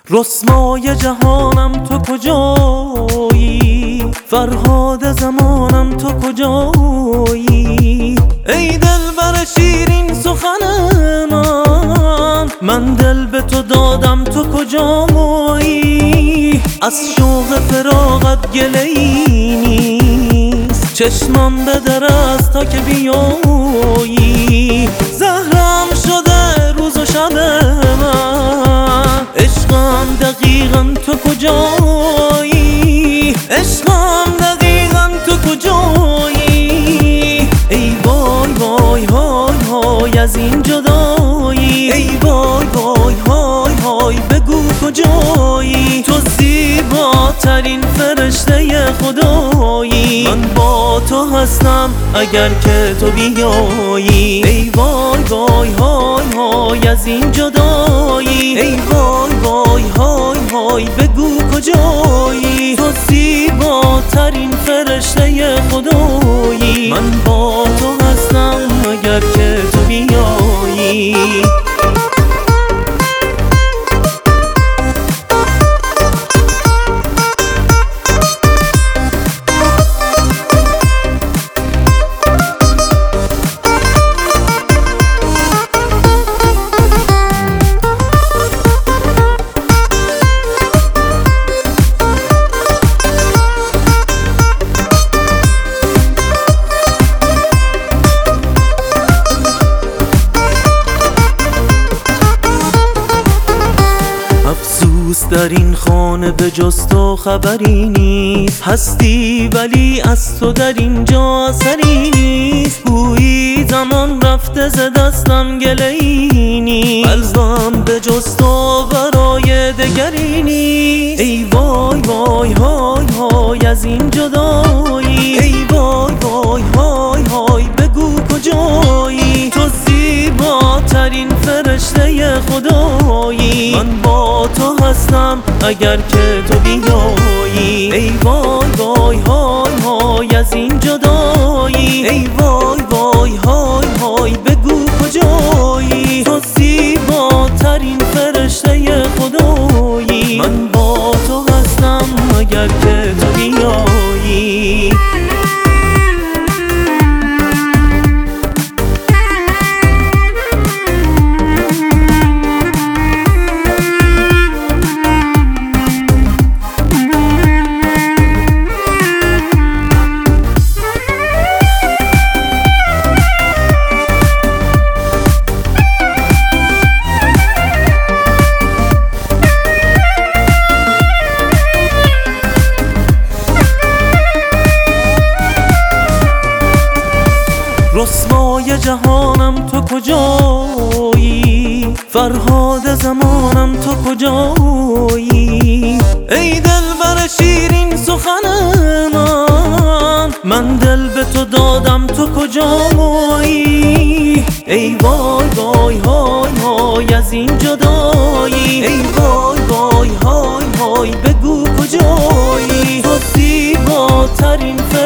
رسوای جهانم تو کجایی؟ فرهاد زمانم تو کجایی؟ ای دلبر شیرین سخن من دل به تو دادم تو کجایی؟ از شوق فراقت گله‌ای نیست، چشمم به در است تا که بیایی. زهرم شده روز و شب من، عشقم دقیقاً تو کجایی؟ عشقم دقیقاً تو کجایی؟ ای وای وای های های از این جدایی، ای وای وای های های بگو کجایی؟ تو زیباترین فرشته خدایی، من با تو هستم اگر که تو بیایی. ای وای وای های های از این جدایی، ای وای وای های های بگو کجایی؟ تو زیباترین فرشته خدایی، من با تو هستم اگر که تو بیایی. در این خانه به جز تو خبری نیست، هستی ولی از تو در اینجا اثری نیست. گویی زمان رفته ز دستم گله‌ای نیست، قلبم به جز تو برای دگری نیست. ای وای وای های های از این جدایی، ای وای وای های های بگو کجایی؟ تو زیباترین فرشته خدایی، من با تو هستم اگر که تو بیایی. ای وای وای های های از این جدایی، ای وای وای های های بگو کجایی؟ تو زیباترین فرشته خدایی، من با تو هستم اگر که تو بیایی. رسوای جهانم تو کجایی؟ فرهاد زمانم تو کجایی؟ ای دلبر شیرین سخن من دل به تو دادم تو کجایی؟ ای وای وای های های از این جدایی، ای وای وای های های بگو کجایی؟ تو زیباترین